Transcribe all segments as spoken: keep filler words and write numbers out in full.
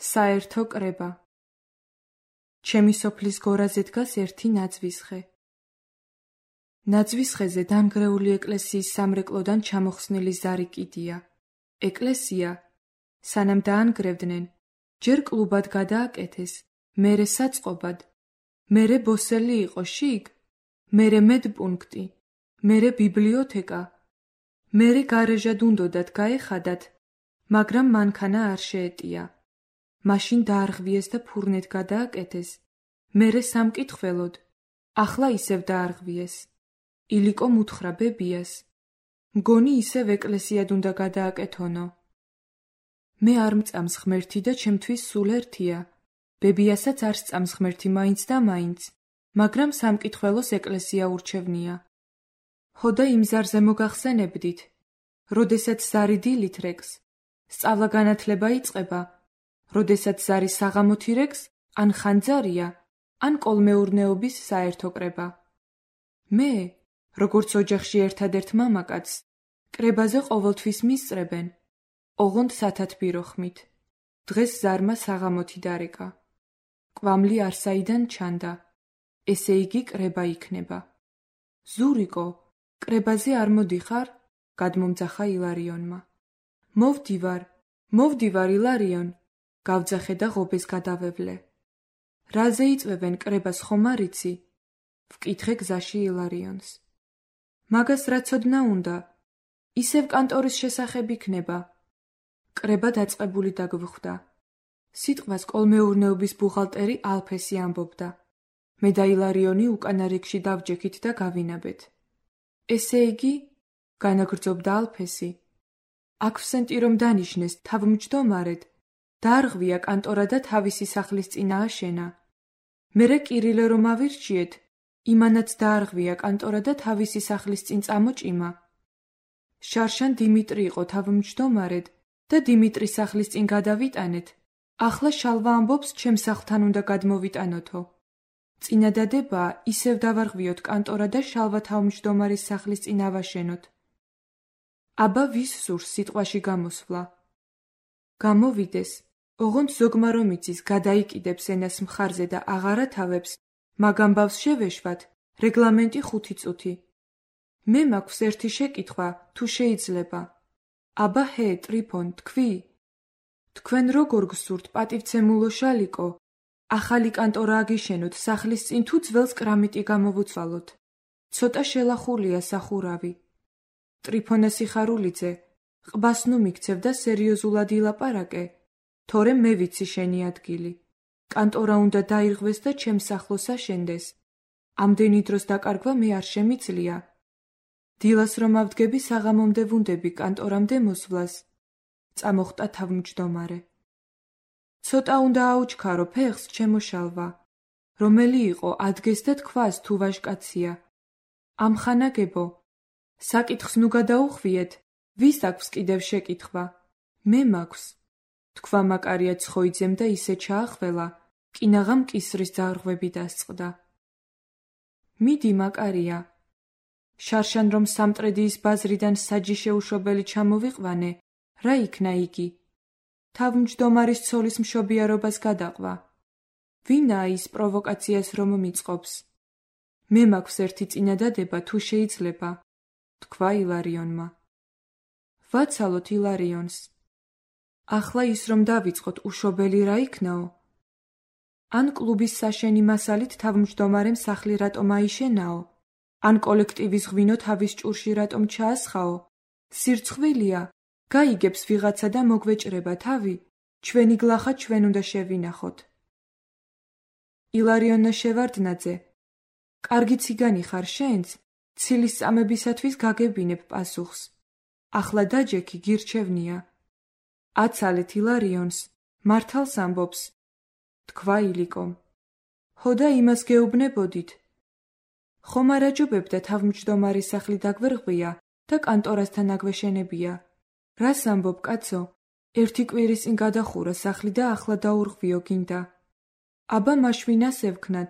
საერთო კრება. ჩემი სოფლის გორაზე დგას ერთი ნაძვისხე. ნაძვისხეზე დამგრეული ეკლესიის სამრეკლოდან ჩამოხსნილი ზარი კიდია. ეკლესია, სანამ დაანგრევდნენ, ჯერ კლუბად გადააკეთეს, მერე საწყობად, მერე ბოსელი იყო შიგ, მერე მედპუნქტი, მერე ბიბლიოთეკა, მერე გარეჟად უნდოდათ გაეხადათ, მაგრამ მანქანა არ შეეტია. მაშინ დაარღვიეს და ფურნეთ გადააკეთეს, მერე სამკითხველოდ, ახლა ისევ დაარღვიეს. ილიკო მუთხრა ბებიას, მგონი ისევ ეკლესიად უნდა გადააკეთონო. მე არ მწამს ღმერთი და ჩემთვის სულ ერთია, ბებიასაც არ სწამს ღმერთი მაინც და მაინც, მაგრამ სამკითხველოს ეკლესია ურჩევნია. ხო და იმ ზარზე მოგახსენებდით, როდესაც ზარი დილით რეკს, სწავლა განათლება იწყება, როდესაც ზარი საღამოთი რეკს, ან ხანძარია, ან კოლმეურნეობის საერთო კრება. მე, როგორც ოჯახში ერთადერთ მამაკაცს, კრებაზე ყოველთვის მისწრებენ, ოღონდ სათათბირო ხმით. დღეს ზარმა საღამოთი დარეკა. კვამლი არსაიდან ჩანდა, ესე იგი კრება იქნება. ზურიკო, კრებაზე არ მოდიხარ? გადმომძახა ილარიონმა. მოვდივარ, მოვდივარ ილარიონ, გავძახე და ღობეს გადავევლე. რაზე იწვევენ კრებას ხომ არ იცი? ვკითხე გზაში ილარიონს. მაგას რა ცოდნა უნდა? ისევ კანტორის შესახებ იქნება. კრება დაწყებული დაგვხვდა. სიტყვას კოლმეურნეობის ბუღალტერი ალფესი ამბობდა. მე და ილარიონი უკანა რიგში დავჯექით და გავინაბეთ. ესე იგი, განაგრძობდა ალფესი, აქვსცენტი რომ დანიშნეს თავმჯდომარედ, დაარღვია კანტორა და თავისი სახლის წინ ააშენა. მერე კირილე რომ ავირჩიეთ, იმანაც დაარღვია კანტორა და თავისი სახლის წინ წამოჭიმა. შარშან დიმიტრი იყო თავმჯდომარედ და დიმიტრის სახლის წინ გადავიტანეთ. ახლა შალვა ამბობს, ჩემ სახლთან უნდა გადმოვიტანოთო. წინადადებაა ისევ დავარღვიოთ კანტორა და შალვა თავმჯდომარის სახლის წინ ავაშენოთ. აბა ვის სურს სიტყვაში გამოსვლა? გამოვიდეს, ოღონდ ზოგმა რომ იცის გადაიკიდებს ენას მხარზე და აღარათავებს, მაგ ამბავს შევეშვათ, რეგლამენტი ხუთი წუთი. მე მაქვს ერთი შეკითხვა, თუ შეიძლება. აბა ჰე, ტრიფონ, თქვი? თქვენ როგორ გსურთ, პატივცემულო შალიკო, ახალი კანტორა აგიშენოთ სახლის წინ თუ ძველს კრამიტი გამოვუცვალოთ? ცოტა შელახულია სახურავი. ტრიფონა სიხარულიძე, ყბას ნუ მიქცევ და სერიოზულად ილაპარაკე, თორემ მე ვიცი შენი ადგილი. კანტორა უნდა დაირღვეს და ჩემს სახლოს აშენდეს. ამდენი დროს დაკარგვა მე არ შემიძლია. დილას რომ ავდგები საღამომდე ვუნდები კანტორამდე მოსვლას. წამოხტა თავმჯდომარე. ცოტა უნდა აუჩქარო ფეხს, ჩემო შალვა. რომელი იყო ადგეს და თქვას თუ ვაჟკაცია? ამხანაგებო, საკითხს ნუ გადაუხვიეთ, ვის აქვს კიდევ შეკითხვა? მე მაქვს. თქვა მაკარია ცხოიძემ და ისე ჩაახველა, კინაღამ კისრის ძარღვები დასწყდა. მიდი მაკარია. შარშან რომ სამტრედიის ბაზრიდან საჯი შეუშვებელი ჩამოვიყვანე, რა იქნა იგი? თავმჯდომარის ცოლის მშობიარობას გადაყვა. ვინაა ის პროვოკაციას რომ მიწყობს? მე მაქვს ერთი წინადადება, თუ შეიძლება, თქვა ილარიონმა. ვაცალოთ ილარიონს. ახლა ის რომ დავიწყოთ უშობელი რა იქნაო? ან კლუბის საშენი მასალით თავმჯდომარემ სახლი რატომ აიშენაო? ან კოლექტივის ღვინო თავის ჭურში რატომ ჩაასხაო? სირცხვილია, გაიგებს ვიღაცა და მოგვეჭრება თავი, ჩვენი გლახა ჩვენ უნდა შევინახოთ. ილარიონა შევარდნაძე, კარგი ციგანი ხარ შენც, ცილის წამებისათვის გაგებინებ პასუხს. ახლა დაჯექი გირჩევნია. აცალეთ ილარიონს, მართალს ამბობს, თქვა ილიკომ. ხო და იმას გეუბნებოდით. ხომ არ აჯობებდა თავმჯდომარის სახლი დაგვერღვია და კანტორასთან აგვეშენებია. რას ამბობ, კაცო? ერთი კვირის წინ გადახურა სახლი და ახლა დაურღვიო გინდა. აბა მაშვინას ევქნათ.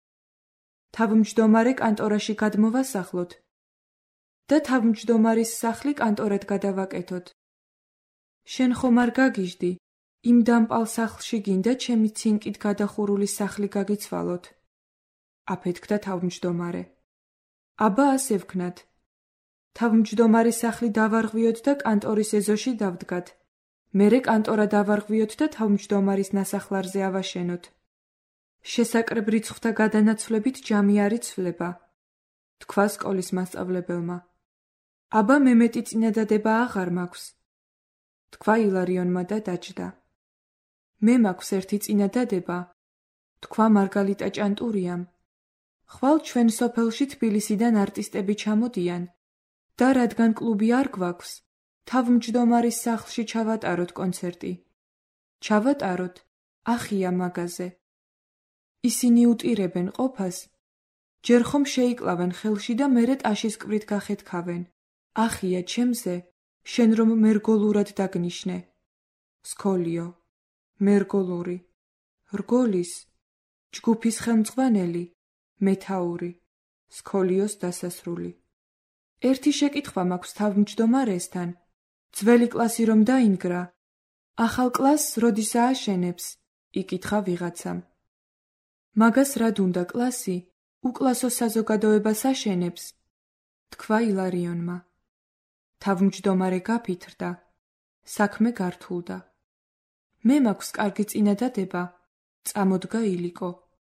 თავმჯდომარე კანტორაში გადმოვასახლოთ და თავმჯდომარის სახლი კანტორად გადავაკეთოთ. შენ ხომ არ გაგიჟდი, იმ დამპალ სახლში გინდა ჩემი ცინკით გადახურული სახლი გაგიცვალოთ. აფეთქდა თავმჯდომარე. აბა ასე ვქნათ. თავმჯდომარის სახლი დავარღვიოთ და კანტორის ეზოში დავდგათ. მერე კანტორა დავარღვიოთ და თავმჯდომარის ნასახლარზე ავაშენოთ. შესაკრებ რიცხვთა გადანაცვლებით ჯამი არ იცვლება, თქვა სკოლის მასწავლებელმა. აბა მე მეტი წინადადება აღარ მაქვს, თქვა ილარიონმა და დაჯდა. მე მაქვს ერთი წინადადება, თქვა მარგალიტა ჭანტურიამ. ხვალ ჩვენ სოფელში თბილისიდან არტისტები ჩამოდიან და რადგან კლუბი არ გვაქვს, თავმჯდომარის სახლში ჩავატაროთ კონცერტი. ჩავატაროთ, ახია მაგაზე. ისინი უტირებენ ყოფას, ჯერ ხომ შეიკლავენ ხელში და მერე ტაშის კვრით გახეთქავენ. ახია ჩემზე, შენ რომ მერგოლურად დაგნიშნე. სქოლიო, მერგოლური, რგოლის, ჯგუფის ხელმძღვანელი, მეთაური, სქოლიოს დასასრული. ერთი შეკითხვა მაქვს თავმჯდომარესთან, ძველი კლასი რომ დაინგრა, ახალ კლასს როდის ააშენებს, იკითხა ვიღაცამ. მაგას რად უნდა კლასი, უკლასო საზოგადოებას აშენებს, თქვა ილარიონმა. თავმჯდომარე გაფითრდა, საქმე გართულდა. მე მაქვს კარგი წინადადება, წამოდგა ილიკო.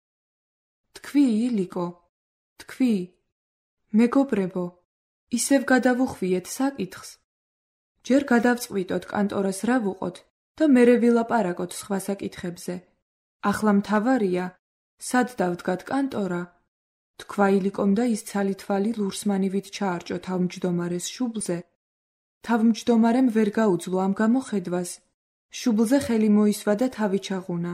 თქვი ილიკო, თქვი, მეგობრებო, ისევ გადავუხვიეთ საკითხს. ჯერ გადავწყვიტოთ კანტორას რა ვუყოთ და მერე ვილაპარაკოთ სხვა საკითხებზე. ახლა მთავარია, სად დავდგათ კანტორა, თქვა ილიკომ და ის ცალი თვალი ლურსმანივით ჩაარჭო თავმჯდომარეს შუბლზე. თავმჯდომარემ ვერ გაუძლო ამ გამოხედვას, შუბლზე ხელი მოისვა და თავი ჩაღუნა.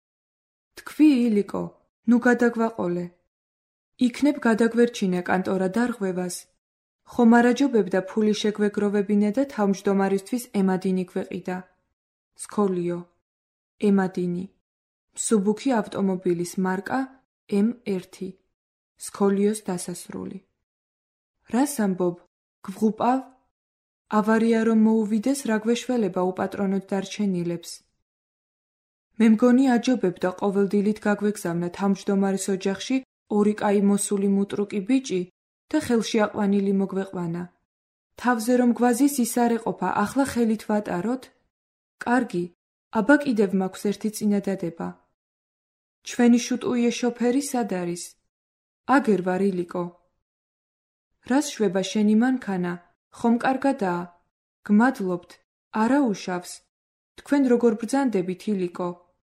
თქვი ილიკო, ნუ გადაგვაყოლე. იქნებ გადაგვერჩინე კანტორა დარღვევას. ხომ არაჯობებდა ფული შეგვეგროვებინე და თავმჯდომარისთვის ემადინი გვეყიდა. სქოლიო, ემადინი. მსუბუქი ავტომობილის მარკა ემ ერთი. სქოლიოს დასასრული. რას ამბობ, გვღუპავ? ავარია რომ მოუვიდეს, რა გვეშველება უპატრონოდ დარჩენილებს. მე მგონი აჯობებდა ყოველდილით გაგვეგზავნა თავმჯდომარის ოჯახში ორი კაი მოსული მუტრუკი ბიჭი და ხელში აყვანილი მოგვეყვანა. თავზე რომ გვაზის ის არ ეყოფა, ახლა ხელით ვატაროთ? კარგი, აბა კიდევ მაქვს ერთი წინადადება. ჩვენი შუტუიე შოფერი სად არის? აგერ ვარ ილიკო. რას შვება შენი მანქანა? ხომ კარგადაა? გმადლობთ, არა უშავს. თქვენ როგორ ბრძანდებით ილიკო?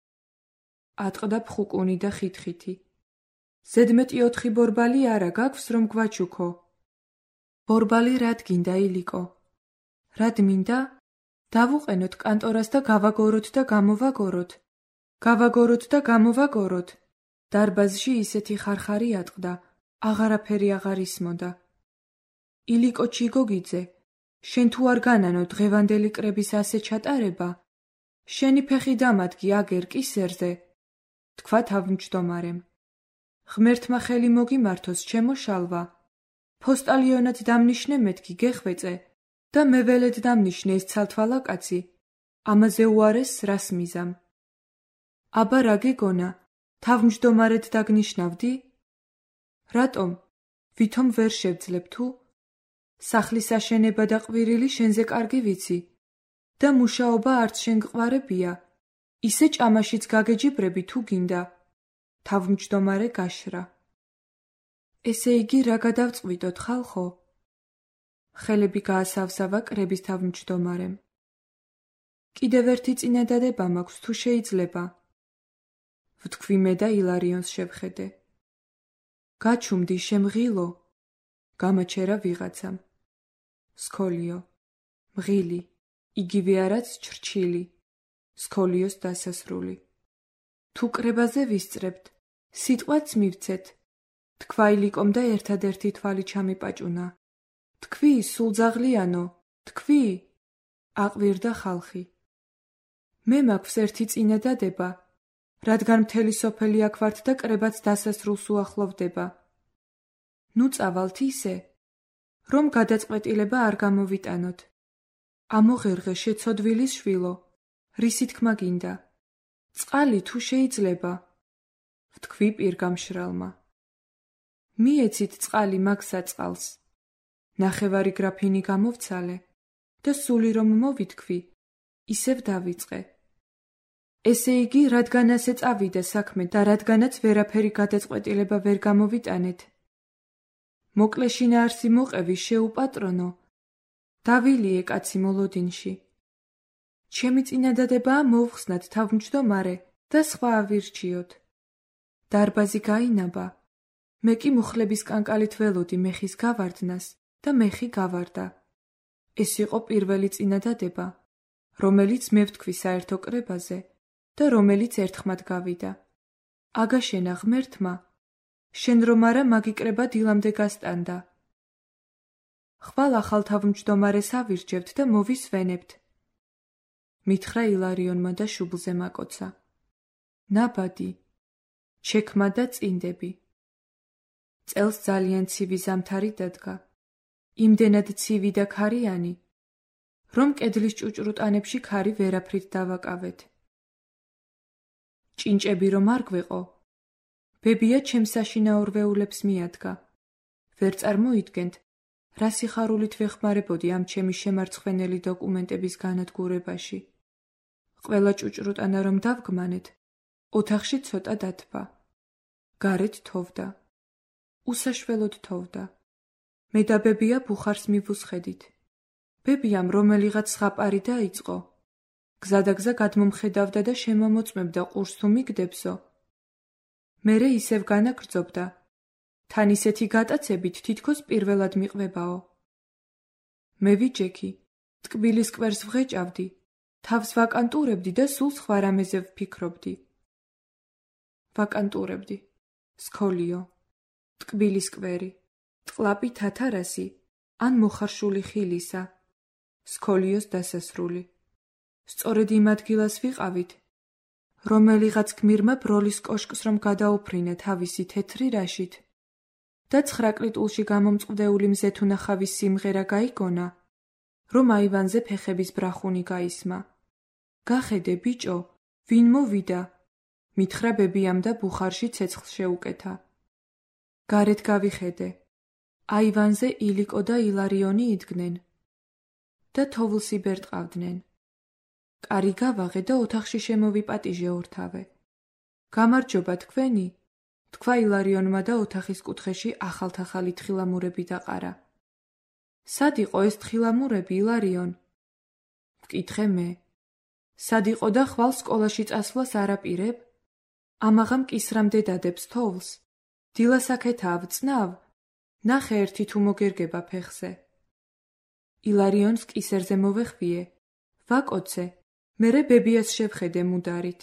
ატყდა ფხუკუნი და ხითხითი. ზედმეტი ოთხი ბორბალი არა გაქვს რომ გვაჩუქო. ბორბალი რად გინდა ილიკო? რად მინდა? დავუყენოთ კანტორას და გავაგოროთ და გამოვაგოროთ. გავაგოროთ და გამოვაგოროთ. დარბაზში ისეთი ხარხარი ატყდა, აღარაფერი აღარ ისმოდა. ილიკო ჩიგოგიძე, შენ თუ არ განანო დღევანდელი კრების ასე ჩატარება, შენი ფეხი დამადგი აგერ კისერზე, თქვა თავმჯდომარემ. ღმერთმა ხელი მოგიმართოს ჩემო შალვა. ფოსტალიონად დამნიშნე მეთქი გეხვეწე და მე ველედ დამნიშნე ეს ცალთვალა კაცი. ამაზე უარესს რას მიზამ? აბა რა გეგონა, თავმჯდომარედ დაგნიშნავდი? რატომ? ვითომ ვერ შევძლებ თუ? სახლის აშენება და ყვირილი შენზე კარგი ვიცი და მუშაობა არც შენ გყვარებია. ისე ჭამაშიც გაგეჯიბრები თუ გინდა. თავმჯდომარე გაშრა. ესე იგი რა გადავწყვიტოთ ხალხო? ხელები გაასავსავა კრების თავმჯდომარემ. კიდევ ერთი წინადადება მაქვს თუ შეიძლება. ვთქვი მე და ილარიონს შევხედე. გაჩუმდი შემღილო, გამაჩერა ვიღაცამ. სქოლიო, მღილი, იგივე არაც ჩრჩილი. სქოლიოს დასასრული. თუ კრებაზე ვისწრებთ, სიტყვაც მივცეთ, თქვა ილიკომ და ერთადერთი თვალი ჩამიპაჭუნა. თქვი, სულძაღლიანო, თქვი, აყვირდა ხალხი. მე მაქვს ერთი წინადადება, რადგან მთელი სოფელი აქ ვართ და კრებაც დასასრულს უახლოვდება. ნუ წავალთ ისე, რომ გადაწყვეტილება არ გამოვიტანოთ. ამოღერღე შეცოდვილის შვილო, რისი თქმა გინდა? წყალი თუ შეიძლება? ვთქვი პირგამშრალმა. მიეცით წყალი მაგ საწყალს. ნახევარი გრაფინი გამოვცალე და სული რომ მოვითქვი, ისევ დავიწყე. ესე იგი, რადგან ასე წავიდა საქმე და რადგანაც ვერაფერი გადაწყვეტილება ვერ გამოვიტანეთ. მოკლე შინაარსი მოყევი შეუპატრონო, დავილიე კაცი მოლოდინში. ჩემი წინადადებაა მოვხსნათ თავმჯდომარე და სხვა ავირჩიოთ. დარბაზი გაინაბა, მე კი მუხლების კანკალით ველოდი მეხის გავარდნას და მეხი გავარდა. ეს იყო პირველი წინადადება, რომელიც მე ვთქვი საერთო კრებაზე და რომელიც ერთხმად გავიდა. აგაშენა ღმერთმა, შენ რომ არა მაგი კრება დილამდე გასტანდა. ხვალ ახალ თავმჯდომარეს ავირჩევთ და მოვისვენებთ. მითხრა ილარიონმა და შუბლზე მაკოცა. ნაბადი, ჩექმა და წინდები. წელს ძალიან ცივი ზამთარი დადგა. იმდენად ცივი და ქარიანი, რომ კედლის ჭუჭრუტანებში ქარი ვერაფრით დავაკავეთ. ჭინჭები რომ არ გვეყო, ბებია ჩემს საშინაო რვეულებს მიადგა. ვერ წარმოიდგენთ, რა სიხარულით ვეხმარებოდი ამ ჩემი შემარცხვენელი დოკუმენტების განადგურებაში. ყველა ჭუჭრუტანა რომ დავგმანეთ, ოთახში ცოტა დათბა. გარეთ თოვდა. უსაშველოდ თოვდა. მე და ბებია ბუხარს მივუსხედით. ბებიამ რომელიღაც ზღაპარი დაიწყო. გზადაგზა გადმომხედავდა და შემომოწმებდა ყურს თუ მიგდებსო. მერე ისევ განაგრძობდა. თან ისეთი გატაცებით თითქოს პირველად მიყვებაო. მე ვიჯექი, ტკბილის კვერს ვღეჭავდი, თავს ვაკანტურებდი და სულ სხვა რამეზე ვფიქრობდი. ვაკანტურებდი, სქოლიო, ტკბილის კვერი, ტყლაპი თათარასი, ან მოხარშული ხილისა, სქოლიოს დასასრული. სწორედ იმ ადგილას ვიყავით, რომელიღაც გმირმა ბროლის კოშკს რომ გადაუფრინა თავისი თეთრი რაშით და ცხრაკლიტულში გამომწყდეული მზეთუნახავის სიმღერა გაიგონა, რომ აივანზე ფეხების ბრახუნი გაისმა. გახედე, ბიჭო, ვინ მოვიდა? მითხრა ბებიამ და ბუხარში ცეცხლს შეუკეთა. გარეთ გავიხედე. აივანზე ილიკო და ილარიონი იდგნენ და თოვლს იბერტყავდნენ. კარი გავაღე და ოთახში შემოვიპატიჟე ორთავე. გამარჯობა თქვენი, თქვა ილარიონმა და ოთახის კუთხეში ახალთახალი თხილამურები დაყარა. სად იყო ეს თხილამურები, ილარიონ? ვკითხე მე. სად იყო და ხვალ სკოლაში წასვლას არ აპირებ? ამაღამ კისრამდე დადებს თოვლს. დილას აქეთაა ვწნავ? ნახე ერთი თუ მოგერგება ფეხზე. ილარიონს კისერზე მოვეხვიე. ვაკოცე, მერე ბებიას შევხედე მუდარით.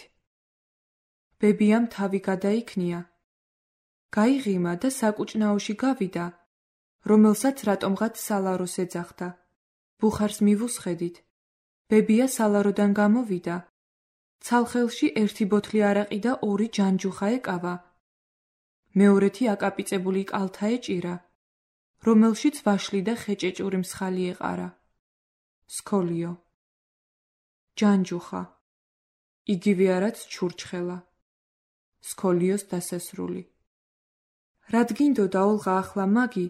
ბებიამ თავი გადაიქნია. გაიღიმა და საკუჭნაოში გავიდა, რომელსაც რატომღაც სალაროს ეძახდა. ბუხარს მივუსხედით. ბებია სალაროდან გამოვიდა. ცალხელში ერთი ბოთლი არაყი და ორი ჯანჯუხა ეკავა. მეორეთი აკაპიწებული კალთა ეჭირა, რომელშიც ვაშლი და ხეჭეჭური მსხალი ეყარა. სქოლიო. ჯანჯუხა. იგივე არაც ჩურჩხელა. სქოლიოს დასასრული. რად გინდოდა ოლღა ახლა მაგი?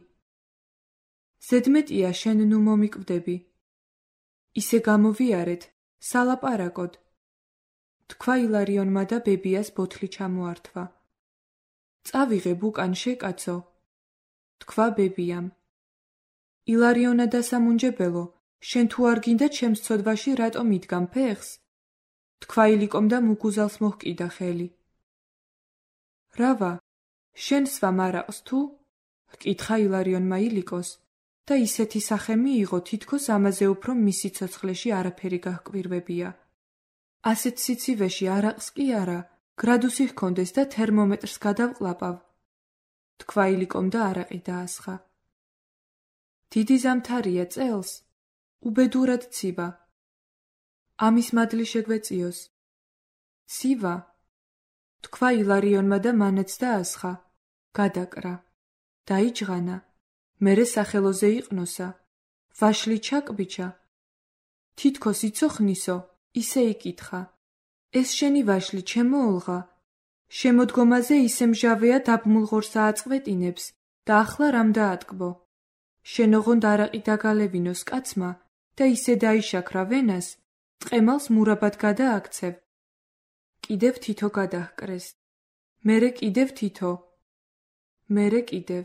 ზედმეტია შენ ნუ მომიკვდები. ისე გამოვიარეთ, სალაპარაკოდ. თქვა ილარიონმა და ბებიას ბოთლი ჩამოართვა. წავიღებ უკან შეკაცო, თქვა ბებიამ. ილარიონა დასამუნჯებელო, შენ თუ არ გინდა ჩემს ცოდვაში რატომ იდგამ ფეხს? თქვა ილიკომ და მუგუზალს მოჰკიდა ხელი. რავა, შენ სვა მარაყს თუ? ჰკითხა ილარიონმა ილიკოს და ისეთი სახე მიიღო, თითქოს ამაზე უფრო მისი ცოცხლეში არაფერი გაჰკვირვებია. ასეთ სიცივეში არაყს კი არა, გრადუსი ჰქონდეს და თერმომეტრს გადავყლაპავ. თქვა ილიკომ და არაყი დაასხა. დიდი ზამთარია წელს, უბედურად ცივა. ამის მადლი შეგვეწიოს. ცივა, თქვა ილარიონმა და მანაც დაასხა. გადაკრა. დაიჯღანა. მერე სახელოზე იყნოსა. ვაშლი ჩაკბიჩა. თითქოს იცოხნისო, ისე იკითხა: ეს შენი ვაშლი, ჩემო ოლღა? შემოდგომაზე ისე მჟავეა, დაბმულ ღორს ააწყვეტინებს და ახლა რამ დაატკბო? შენ ოღონდ არაყი დაგალევინოს კაცმა და ისე დაიშაქრა ვენას, ტყემალს მურაბად გადააქცევ. კიდევ თითო გადაჰკრეს. მერე კიდევ თითო. მერე კიდევ.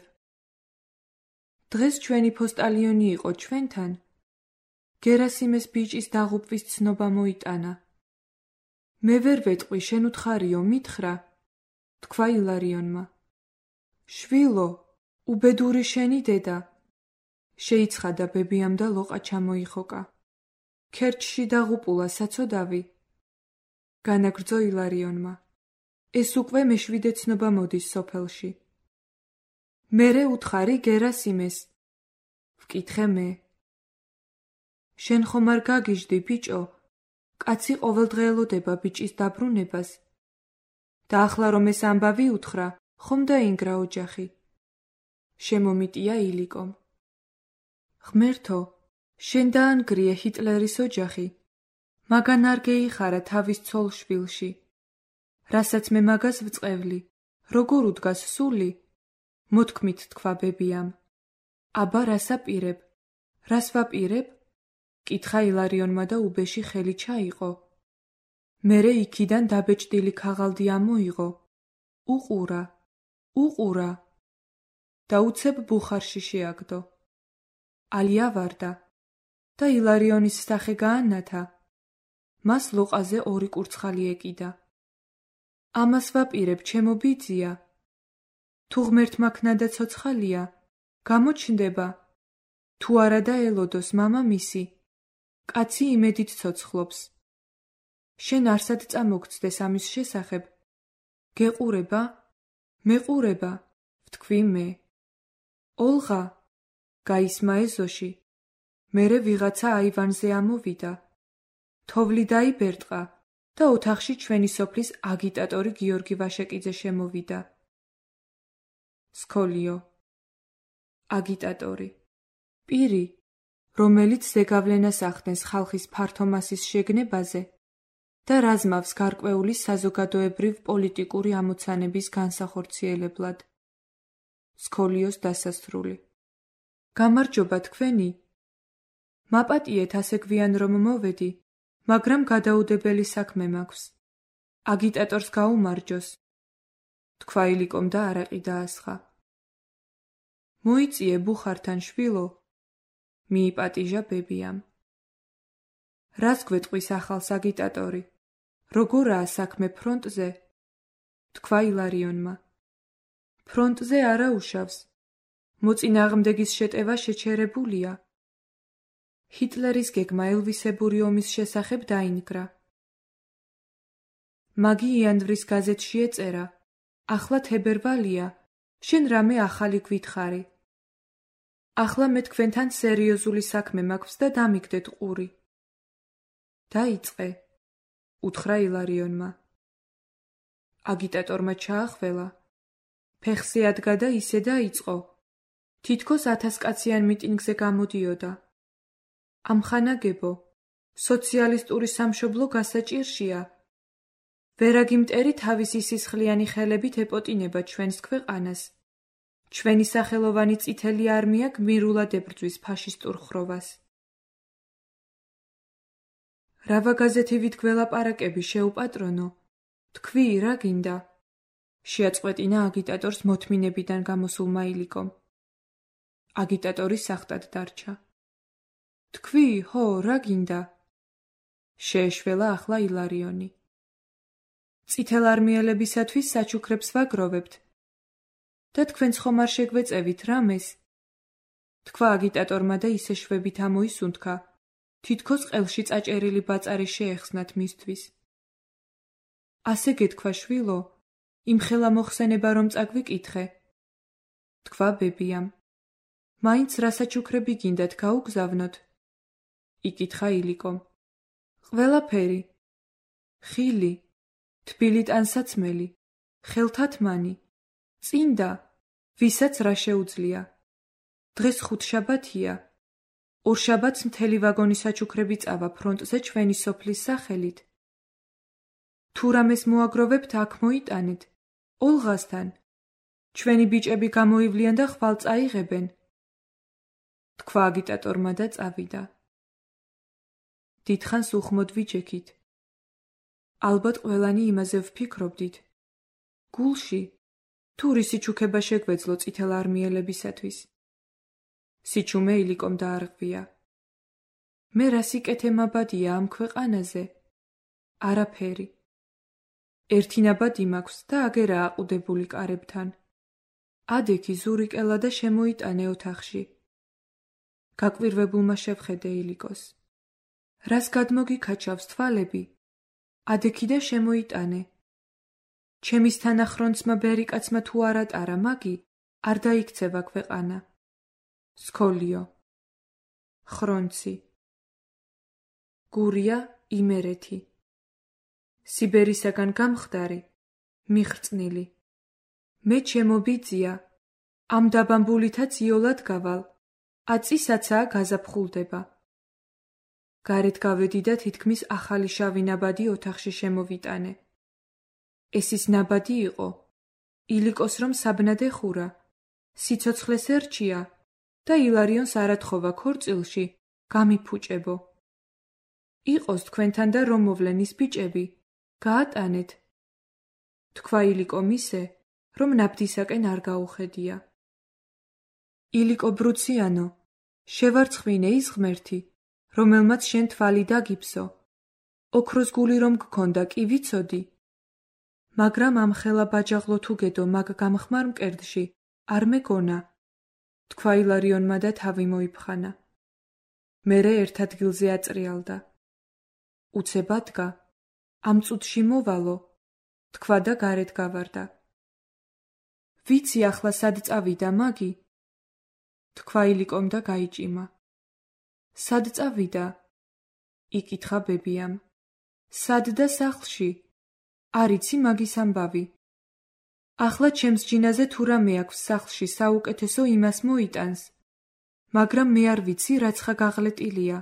დღეს ჩვენი პოსტალიონი იყო ჩვენთან. გერასიმეს ბიჭის დაღუპვის ცნობა მოიტანა. მე ვერ ვეტყვი, შენ უთხარიო, მითხრა, თქვა ილარიონმა. შვილო, უბედური შენი დედა. შეიცხადა ბებიამ და ლოყა ჩამოიხოკა. ქერჩში დაღუპულა საცოდავი. განაგრძო ილარიონმა. ეს უკვე მეშვიდე ცნობა მოდის სოფელში. მერე უთხარი გერასიმეს. ვკითხე მე. შენ ხომ არ გაგიჟდი, ბიჭო? კაცი ყოველდღე ბიჭის დაბრუნებას. და ახლა რომ ეს ამბავი უთხრა, ხომ დაინგრა ოჯახი. შემომიტია ილიკომ. ღმერთო, შენ დაანგრიე ჰიტლერის ოჯახი. მაგან არ გეიხარა თავის ცოლ-შვილში. რასაც მე მაგას ვწყევლი, როგორ უდგას სული? მოთქმით თქვა ბებიამ. აბა რას აპირებ? რას ვაპირებ? კითხა ილარიონმა და უბეში ხელი ჩაიყო. მერე იქიდან დაბეჭდილი ქაღალდი ამოიღო. უყურა, უყურა და უცებ ბუხარში შეაგდო. ალიავარდა და ილარიონის სახე გაანათა. მას ლოყაზე ორი კურცხალი ეკიდა. ამას ვაპირებ, ჩემო ბიძია. თუ ღმერთმა ქნა და ცოცხალია, გამოჩნდება. თუ არა და ელოდოს მამა მისი. კაცი იმედით ცოცხლობს. შენ არსად წამოგცდეს ამის შესახებ. გეყურება? მეყურება, ვთქვი მე. ოლღა, გაისმა ეზოში. მერე ვიღაცა აივანზე ამოვიდა. თოვლი დაიბერტყა და ოთახში ჩვენი სოფლის აგიტატორი გიორგი ვაშეკიძე შემოვიდა. სკოლიო. აგიტატორი. პირი, რომელიც ზეგავლენას ახდენს ხალხის ფართო მასის შეგნებაზე და რაზმავს გარკვეული საზოგადოებრივ პოლიტიკური ამოცანების განსახორციელებლად. სკოლიოს დასასრული. გამარჯობა თქვენი. მაპატიეთ ასე გვიან რომ მოვედი, მაგრამ გადაუდებელი საქმე მაქვს. აგიტატორს გაუმარჯოს. თქვა ილიკომ და არაყი დაასხა. მოიწიე ბუხართან, შვილო. მიიპატიჟა ბებიამ. რას გვეტყვის ახალს აგიტატორი? როგორაა საქმე ფრონტზე? თქვა ილარიონმა. ფრონტზე არა უშავს. მოწინააღმდეგის შეტევა შეჩერებულია. ჰიტლერის გეგმა ელვისებური ომის შესახებ დაინგრა. მაგი იანვრის გაზეთში ეწერა. ახლა თებერვალია, შენ რამე ახალი გვითხარი. ახლა მე თქვენთან სერიოზული საქმე მაქვს და დამიგდეთ ყური. დაიწყე, უთხრა ილარიონმა. აგიტატორმა ჩაახველა. ფეხზე ადგა და ისე დაიწყო. თითქოს ათასკაციან მიტინგზე გამოდიოდა. ამხანაგებო, სოციალისტური სამშობლო გასაჭირშია. ვერაგი მტერი თავისი სისხლიანი ხელებით ეპოტინება ჩვენს ქვეყანას. ჩვენი სახელოვანი წითელი არმია გმირულად ებრძვის ფაშისტურ ხროვას. რავა გაზეთივით გველაპარაკები, შეუპატრონო? თქვი, რა გინდა? შეაწყვეტინა აგიტატორს მოთმინებიდან გამოსულმა ილიკომ. აგიტატორი სახტად დარჩა. თქვი, ხო, რა გინდა? შეეშველა ახლა ილარიონი. წითელარმიელებისათვის საჩუქრებს ვაგროვებთ. და თქვენც ხომ არ შეგვეწევით რამეს? თქვა აგიტატორმა და ისე შვებით ამოისუნთქა, თითქოს ყელში წაჭერილი ბაწარი შეეხსნათ მისთვის. ასე გეთქვა, შვილო, იმხელა მოხსენება რომ წაგვიკითხე. თქვა ბებიამ. მაინც რა საჩუქრები გინდათ გაუგზავნოთ? იკითხა ილიკომ. ყველაფერი. ხილი, თბილი ტანსაცმელი, ხელთათმანი, წინდა, ვისაც რა შეუძლია. დღეს ხუთშაბათია. ორშაბათს მთელი ვაგონი საჩუქრები წავა ფრონტზე ჩვენი სოფლის სახელით. თუ რამეს მოაგროვებთ, აქ მოიტანეთ, ოლღასთან. ჩვენი ბიჭები გამოივლიან და ხვალ წაიღებენ. თქვა აგიტატორმა და წავიდა. დიდხანს უხმოდ ვიჯექით. ალბათ ყველანი იმაზე ვფიქრობდით. გულში, თუ რისი ჩუქება შეგვეძლო წითელ არმიელებისათვის. სიჩუმე ილიკომ დაარღვია. მე რა სიკეთე მაბადია ამ ქვეყანაზე? არაფერი. ერთი ნაბადი მაქვს და აგერა აყუდებული კარებთან. ადექი ზურიკელა და შემოიტანე ოთახში. გაკვირვებულმა შევხედე ილიკოს. რას გადმოგიქაჩავს თვალები? ადექი და შემოიტანე. ჩემის თანახრონცმა ბერიკაცმა თუ არ ატარა მაგი, არ დაიქცევა ქვეყანა. სქოლიო. ხრონცი. გურია იმერეთი. სიბერისაგან გამხდარი, მიხრწნილი. მე ჩემო ბიძია, ამ დაბამბულითაც იოლად გავალ, აწისაცაა გაზაფხულდება. გარეთ გავედი და თითქმის ახალი შავი ნაბადი ოთახში შემოვიტანე. ეს ის ნაბადი იყო, ილიკოს რომ საბნად ეხურა, სიცოცხლეს ერჩია და ილარიონს არათხოვა ქორწილში, გამიფუჭებო. იყოს თქვენთან და რომ მოვლენ ის ბიჭები, გაატანეთ. თქვა ილიკომ ისე, რომ ნაბდისაკენ არ გაუხედია. ილიკო ბრუციანო, შევარცხვინე ის ღმერთი, რომელმაც შენ თვალი დაგიფსო. ოქროს გული რომ გქონდა კი ვიცოდი. მაგრამ ამ ხელა ბაჯაღლო თუ გედო მაგ გამხმარ მკერდში, არ მეგონა. თქვა ილარიონმა და თავი მოიფხანა. მერე ერთ ადგილზე აწრიალდა. უცებ ადგა, ამ წუთში მოვალო, თქვა და გარეთ გავარდა. ვიცი ახლა სად წავიდა მაგი? თქვა ილიკომ და გაიჭიმა. სად წავიდა? იკითხა ბებიამ. სად და სახლში? არიცი მაგის ამბავი. ახლა ჩემს ჯინაზე თუ რამე აქვს სახლში საუკეთესო იმას მოიტანს. მაგრამ მე არ ვიცი რაცხა გაღლეტილია.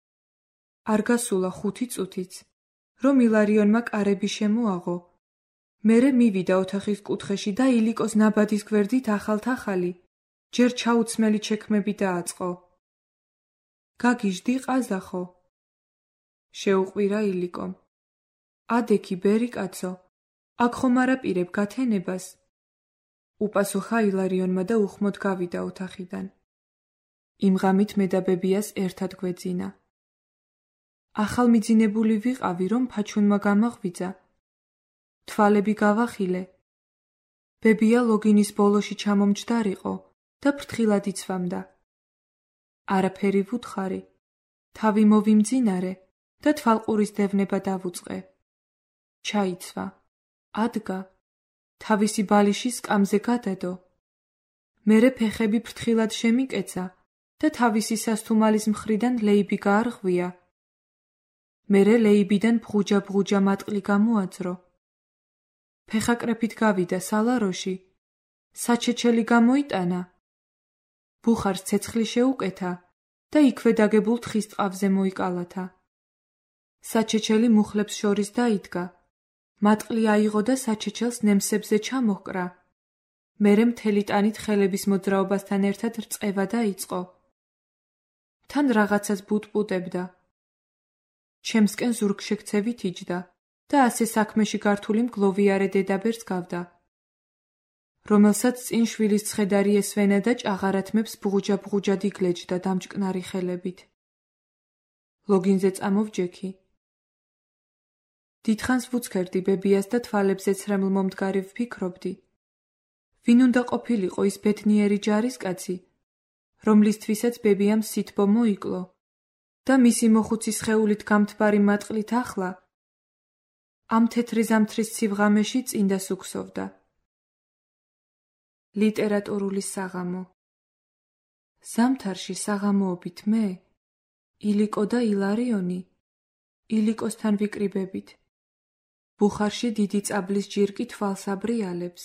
არ გასულა ხუთი წუთიც, რომ ილარიონმა კარები შემოაღო. მერე მივიდა ოთახის კუთხეში და ილიკოს ნაბადის გვერდით ახალ-ახალი, ჯერ ჩაუცმელი ჩექმები დააწყო. გაგიჟდი ყაზახო. შეუყვირა ილიკომ. ადექი ბერიკაცო, აქ ხომ არაპირებ გათენებას? უპასუხა ილარიონმა და უხმოდ გავიდა ოთახიდან. იმ ღამით მე და ბებიას ერთად გვეძინა. ახალ მიძინებული ვიყავი, რომ ფაჩუნმა გამაღვიძა. თვალები გავახილე. ბებია ლოგინის ბოლოში ჩამომჯდარიყო და ფრთხილად იცვამდა. არაფერი ვუთხარი, თავი მოვიმძინარე და თვალყურის დევნება დავუწყე. ჩაიცვა, ადგა, თავისი ბალიში სკამზე გადადო. მერე ფეხები ფრთხილად შემიკეცა და თავისი სასთუმალის მხრიდან ლეიბი გაარღვია. მერე ლეიბიდან ბღუჯა-ბღუჯა მატყლი გამოაძრო. ფეხაკრეფით გავიდა სალაროში, საჩეჩელი გამოიტანა. ბუხარს ცეცხლი შეუკეთა და იქვე დაგებულ თხის ტყავზე მოიკალათა. საჩეჩელი მუხლებს შორის დაიდგა. მატყლი აიღო და საჩეჩელს ნემსებზე ჩამოჰკრა. მერე მთელი ტანით ხელების მოძრაობასთან ერთად რწყევა დაიწყო. თან რაღაცას ბუტბუტებდა. ჩემსკენ ზურგშექცევით იჯდა და ასე საქმეში გართული მგლოვიარე დედაბერს გავდა. რომელსაც წინ შვილის ცხედარი ესვენა და ჭაღარათმებს ბღუჯა-ბღუჯად იგლეჯდა დამჭკნარი ხელებით. ლოგინზე წამოვჯექი. დიდხანს ვუცქერდი ბებიას და თვალებზე ცრემლ მომდგარი ვფიქრობდი. ვინ უნდა ყოფილიყო ის ბედნიერი ჯარისკაცი, რომლისთვისაც ბებიამ სითბო მოიკლო და მისი მოხუცის სხეულით გამთბარი მატყლით ახლა ამ თეთრი ზამთრის ცივღამეში წინდას უქსოვდა. ლიტერატურული საღამო. ზამთარში საღამოობით მე, ილიკო და ილარიონი, ილიკოსთან ვიკრიბებით. ბუხარში დიდი წაბლის ჯირკი თვალს აბრიალებს.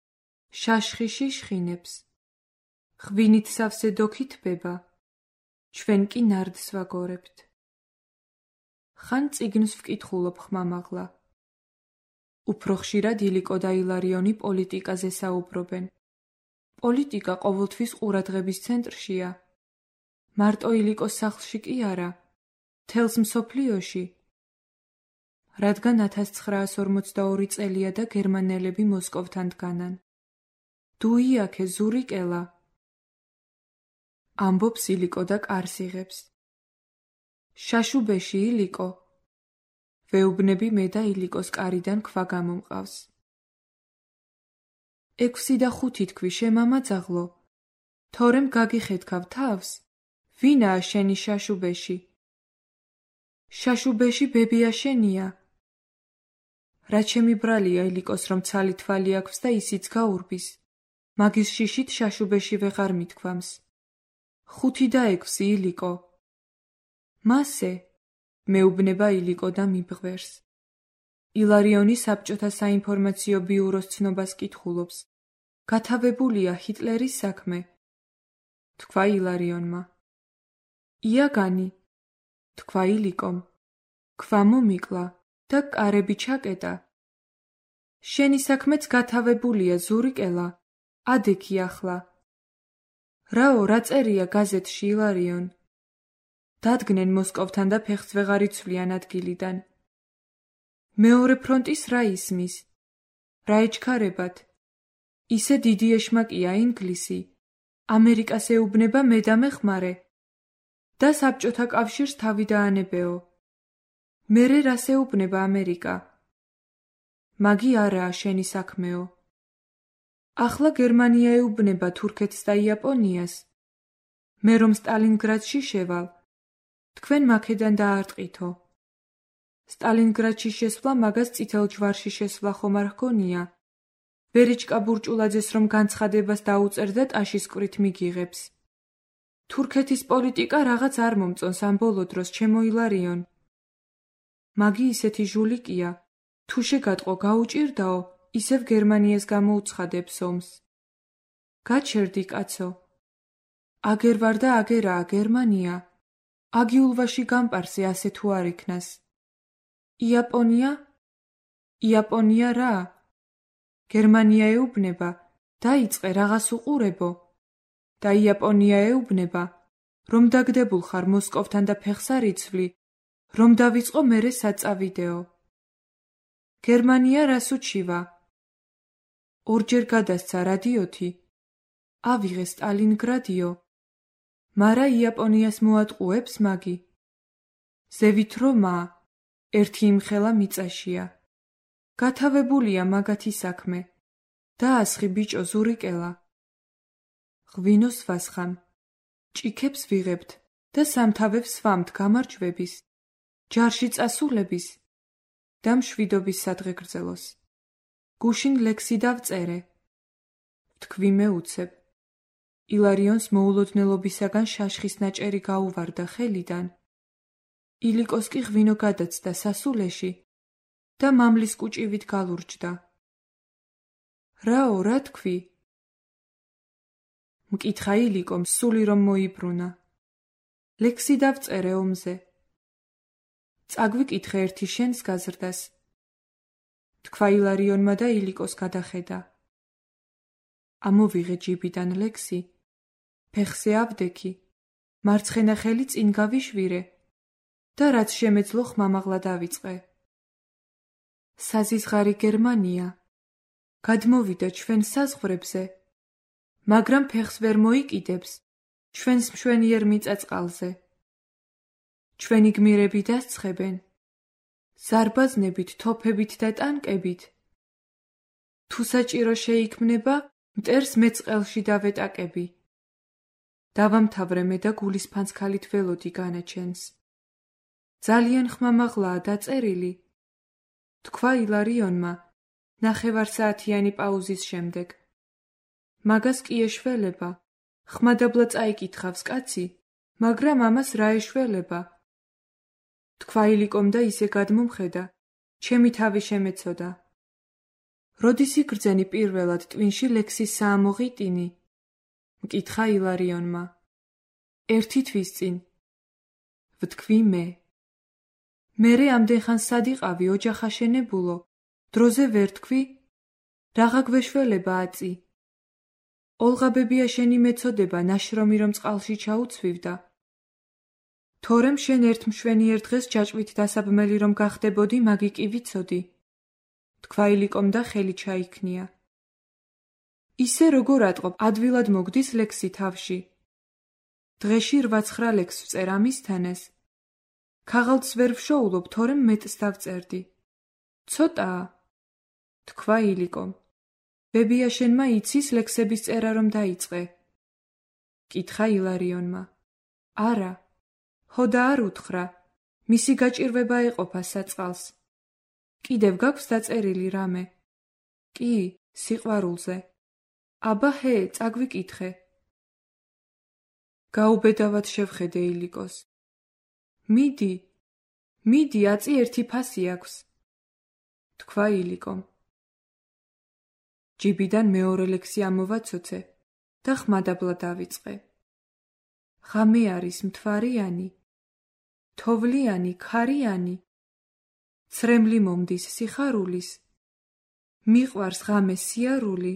შაშხი შიშხინებს. ღვინით სავსე დოქი თბება. ჩვენ კი ნარდს ვაგორებთ. ხან წიგნს ვკითხულობ ხმამაღლა. უფრო ხშირად ილიკო და ილარიონი პოლიტიკაზე საუბრობენ. პოლიტიკა ყოველთვის ყურადღების ცენტრშია. მარტო ილიკოს სახლში კი არა, მთელს მსოფლიოში. რადგან ათას ცხრაას ორმოცდაორი წელია და გერმანელები მოსკოვთან დგანან. დუიაქე ზური კელა. ამბობს ილიკო და კარს იღებს. შაშუბეში ილიკო. ვეუბნები მე და ილიკოს კარიდან ქვა გამომყავს. ექვსი და ხუთი თქვი შემამაძაღლო, თორემ გაგიხეთქავ თავს, ვინაა შენი შაშუბეში? შაშუბეში ბებია შენია. რა ჩემი ბრალია ილიკოს რომ ცალი თვალი აქვს და ისიც გაურბის, მაგის შიშით შაშუბეში ვეღარ მithქვამს. ხუთი და ექვსი ილიკო. მასე, მეუბნება ილიკო და მიბღვერს. ილარიონი საბჭოთა საინფორმაციო ბიუროს ცნობას კითხულობს. გათავებულია ჰიტლერის საქმე. თქვა ილარიონმა. იაგანი, თქვა ილიკომ. ქვა მომიკლა და კარები ჩაკეტა. შენი საქმეც გათავებულია ზური კელა. ადექი ახლა. რაო, რა წერია გაზეთში ილარიონ? დადგნენ მოსკოვთან და ფეხს ვეღარ იცვლიან ადგილიდან. მეორე ფრონტის რა ისმის? რა ეჩქარებათ? ისე დიდი ეშმაკია ინგლისი. ამერიკას ეუბნება მე და მეხმარე. და საბჭოთა კავშირს თავი დაანებეო. მერე რას ეუბნება ამერიკა? მაგი არაა შენი საქმეო. ახლა გერმანია ეუბნება თურქეთს და იაპონიას. მე რომ სტალინგრადში შევალ, თქვენ მაქედან დაარტყითო. სტალინგრადში შესვლა მაგას წითელ ჯვარში შესვლა ხომ არ ჰგონია? ვერიჩკა ბურჭულაძეს რომ განცხადებას დაუწერ და ტაშის კვრით მიგიღებს. თურქეთის პოლიტიკა რაღაც არ მომწონს ამ ბოლო დროს, ჩემო ილარიონ. მაგი ისეთი ჟულიკია, თუ შეგატყო გაუჭირდაო, ისევ გერმანიას გამოუცხადებს ომს. გაჩერდი კაცო. აგერ ვარ და აგერაა გერმანია. აგიულვაში გამპარსე ასე თუ არ იქნას. იაპონია? იაპონია რა? გერმანია ეუბნება, დაიწყე რაღაც უყურებო. და იაპონია ეუბნება, რომ დაგდებულ ხარ მოსკოვთან და ფეხს არ იცვლი, რომ დავიწყო მერე საწავიდეო. გერმანია რას უჩივა? ორჯერ გადასცა რადიოთი. ავიღე სტალინგრადიო. მარა იაპონიას მოატყუებს მაგი. ზევით რომაა, ერთი იმხელა მიწაშია. გათავებულია მაგათი საქმე. დაასხი ბიჭო ზური კელა. ღვინოს ვასხამ. ჭიქებს ვიღებთ და სამთავებს ვამთ გამარჯვების, ჯარში წასულების და მშვიდობის სადღეგრძელოს. გუშინ ლექსი დავწერე. თქვი მე უცებ. ილარიონს მოულოდნელობისაგან შაშხის ნაჭერი გაუვარდა ხელიდან. ილიკოს კი ღვინო გადაცდა სასულეში და მამლის კუჭივით გალურჯდა. რაო, რა თქვი? მკითხა ილიკომ სული რომ მოიბრუნა. ლექსი დავწერე ომზე. წაგვიკითხე ერთი შენს გაზრდას. თქვა ილარიონმა და ილიკოს გადახედა. ამოვიღე ჯიბიდან ლექსი. ფეხზე ავდექი. მარცხენა ხელი წინ გავიშვირე და რაც შემეძლო ხმამაღლა დავიწყე. საზიზღარი გერმანია. გადმოვიდა ჩვენ საზღვრებზე. მაგრამ ფეხს ვერ მოიკიდებს, ჩვენს მშვენიერ მიწა-წყალზე. ჩვენი გმირები დასცხებენ, ზარბაზნებით, თოფებით და ტანკებით. თუ საჭირო შეიქმნება, მტერს მეც ყელში დავეტაკები. დავამთავრე მე და გულისფანს ქალით ველოდი განაჩენს. ძალიან ხმამაღლაა დაწერილი. თქვა ილარიონმა, ნახევარსაათიანი პაუზის შემდეგ. მაგას კი ეშველება. ხმადაბლა წაიკითხავს კაცი, მაგრამ ამას რა ეშველება? თქვა ილიკომ და ისე გადმომხედა, ჩემი თავი შემეცოდა. როდის იგრძენი პირველად ტვინში ლექსის საამოღიტინი? მკითხა ილარიონმა. ერთი თვის წინ, ვთქვი მე. მერე ამდენხანს სად იყავი ოჯახაშენებულო, დროზე ვერ თქვი? რაღა გვეშველება აწი? ოლღაბებია შენი მეწოდება ნაშრომი რომ წყალში ჩაუცვივდა. თორემ შენ ერთ მშვენიერ დღეს ჯაჭვით დასაბმელი რომ გახდებოდი, მაგი კი ვიცოდი. თქვა ილიკომ და ხელი ჩაიქნია. ისე როგორ ატყობ, ადვილად მოგდის ლექსი თავში. დღეში რვა-ცხრა ლექსს ვწერ ამისთანეს. ქაღალდს ვერ ვშოულობ, თორემ მეტს დავწერდი. ცოტაა. თქვა ილიკომ. ბებია შენმა იცის ლექსების წერა რომ დაიწყე? კითხა ილარიონმა. არა. ჰოდა არ უთხრა. მისი გაჭირვება ეყოფა საწყალს. კიდევ გაქვს დაწერილი რამე? კი, სიყვარულზე. აბა ჰე, წაგვიკითხე. გაუბედავად შევხედე ილიკოს. მიდი, მიდი, აწი ერთი ფასი აქვს. თქვა ილიკომ. ჯიბიდან მეორე ლექსი ამოვაცოცე და ხმადაბლა დავიწყე. ღამე არის მთვარიანი, თოვლიანი, ქარიანი, ცრემლი მომდის სიხარულის, მიყვარს ღამე სიარული,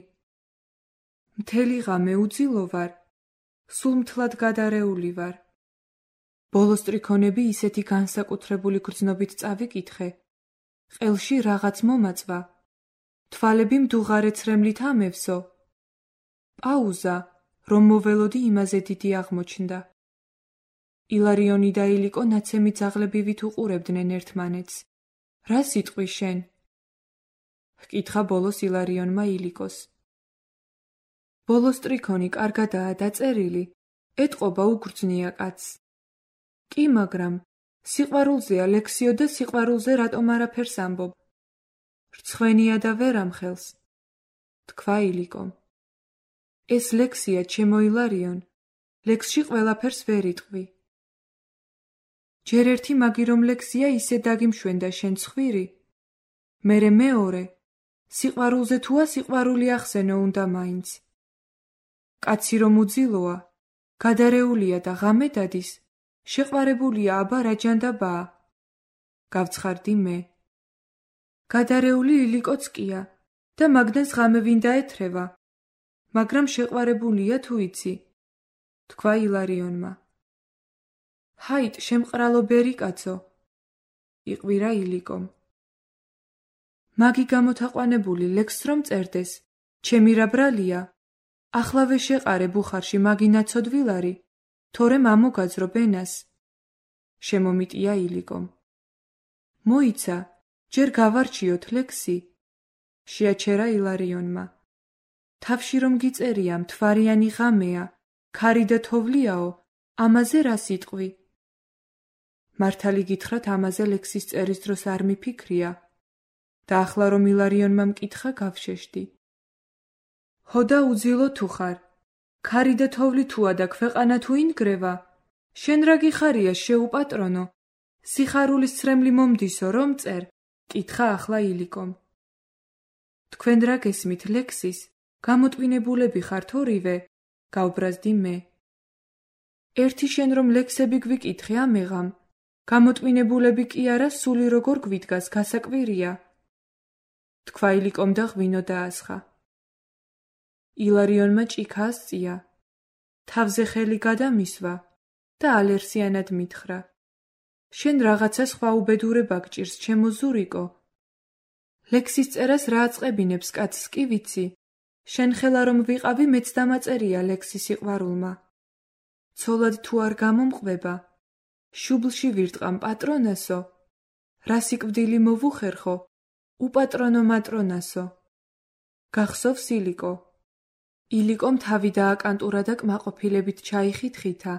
მთელი ღამე უძილო ვარ, სულ მთლად გადარეული ვარ. ბოლოს ტრიქონები ისეთი განსაკუთრებული გრძნობით წავიკითხე, ყელში რაღაც მომაწვა, თვალები მდუღარე ცრემლით ამევსო. პაუზა, რომ მოველოდი იმაზე დიდი აღმოჩნდა. ილარიონი და ილიკო ნაცემი ძაღლებივით უყურებდნენ ერთმანეთს. რა სიტყვი შენ? ჰკითხა ბოლოს ილარიონმა ილიკოს. ბოლოს ტრიქონი კარგადაა დაწერილი, ეტყობა უგრძნია კაცს. კი, მაგრამ სიყვარულზეა ლექსიო და სიყვარულზე რატომ არაფერს ამბობ? რცხვენია და ვერ ამხელს. თქვა ილიკომ. ეს ლექსია, ჩემო ილარიონ, ლექსში ყველაფერს ვერ იტყვი. ჯერ ერთი მაგი რომ ლექსია ისე დაგიმშვენდა შენ ცხვირი. მერე მეორე, სიყვარულზე თუა სიყვარული ახსენო უნდა მაინც. კაცი რომ უძილოა, გადარეულია და ღამე დადის, შეყვარებულია აბა რა ჯანდაბაა. გავცხარდი მე. გადარეული ილიკოც კია და მაგდანს ღამე ვინ დაეთრევა, მაგრამ შეყვარებულია თუ იცი. თქვა ილარიონმა. ჰაით, შემყრალო ბერი კაცო. იყვირა ილიკომ. მაგი გამოთაყვანებული ლექსს რომ წერდეს, ჩემი რა ბრალია, ახლავე შეყარე ბუხარში მაგი ნაცოდვილარი, თორემ ამოგაძრო ბენას. შემომიტია ილიკომ. მოიცა, ჯერ გავარჩიოთ ლექსი. შეაჩერა ილარიონმა. თავში რომ გიწერია მთვარიანი ღამეა, ქარი და თოვლიაო, ამაზე რა სიტყვი? მართალი გითხრათ, ამაზე ლექსის წერის დროს არ მიფიქრია. და ახლა რომ ილარიონმა მკითხა, გავშეშდი. ჰოდა უძილო თუ ხარ, ქარი და თოვლი თუა და ქვეყანა თუ ინგრევა, შენ რა გიხარია შეუპატრონო, სიხარულის ცრემლი მომდისო რომ წერ, კითხა ახლა ილიკომ. თქვენ რა გესმით ლექსის, გამოტვინებულები ხართ ორივე, გავბრაზდი მე. ერთი შენ რომ ლექსები გვიკითხე ამეღამ, გამოტვინებულები კი არა, სული როგორ გვიდგას, გასაკვირია. თქვა ილიკომ და ღვინო დაასხა. ილარიონმა ჭიქა ასწია, თავზე ხელი გადამისვა და ალერსიანად მითხრა. შენ რაღაცა სხვა უბედურება გჭირს, ჩემო ზურიკო. ლექსის წერას რა აწყებინებს კაცს კი ვიცი. შენ ხელა რომ ვიყავი, მეც დამაწერია ლექსი სიყვარულმა. ცოლად თუ არ გამომყვება, შუბლში ვირტყამ პატრონასო, რა სიკვდილი მოვუხერხო, უპატრონო მატრონასო. გახსოვს ილიკო? ილიკომ თავი დააკანტურა და კმაყოფილებით ჩაიხითხითა.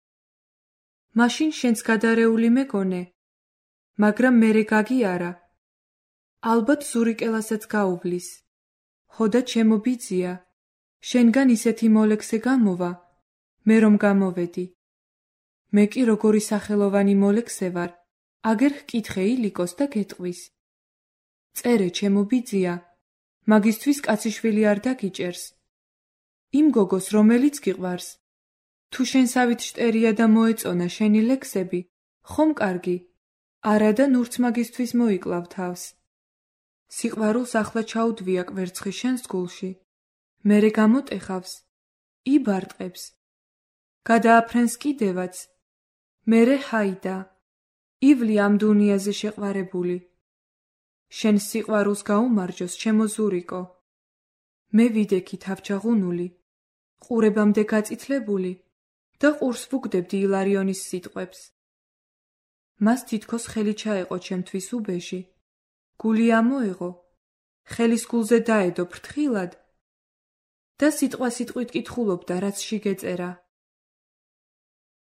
მაშინ შენს გადარეული მეგონე, მაგრამ მერე გაგიარა. ალბათ ზურიკელასაც გაუვლის. ჰოდა ჩემო ბიძია, შენგან ისეთი მოლექსე გამოვა, მე რომ გამოვედი. მე კი როგორი სახელოვანი მოლექსე ვარ, აგერ ჰკითხე ილიკოს და გეტყვის. წერე ჩემო ბიძია, მაგისთვის კაციშვილი არ დაგიჭერს. იმ გოგოს რომელიც გიყვარს, თუ შენსავით შტერია და მოეწონა შენი ლექსები, ხომ კარგი, არა და ნურც მაგისთვის მოიკლავ თავს. სიყვარულს ახლა ჩაუდვიაკ ვერცხი შენს გულში, მერე გამოტეხავს, იბარტყებს, გადააფრენს კიდევაც, მერე ჰაიდა, ივლი ამ დუნიაზე შეყვარებული. შენ სიყვარულს გაუმარჯოს, ჩემო ზურიკო. მე ვიდექი თავჩაღუნული, ყურებამდე გაწითლებული და ყურს ვუგდებდი ილარიონის სიტყვებს. მას თითქოს ხელი ჩაეყო ჩემთვის უბეში, გული ამოეღო, ხელის გულზე დაედო ფრთხილად და სიტყვა სიტყვით კითხულობდა, რაც შიგეწერა.